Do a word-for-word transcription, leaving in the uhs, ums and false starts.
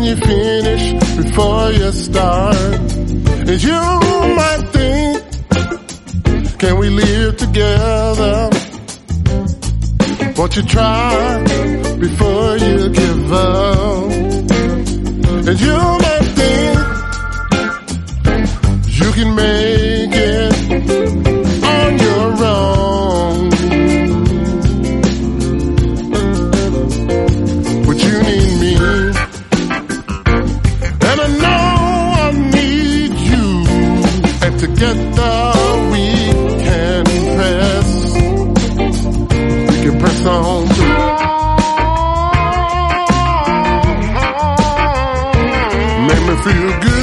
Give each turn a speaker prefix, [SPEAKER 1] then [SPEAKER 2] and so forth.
[SPEAKER 1] you finish before you start. And you might think, can we live together? Won't you try before you give up? And you might think you can make it on your own, but you need me, and I know I need you, and together we can press, we can press on through. Make me feel good.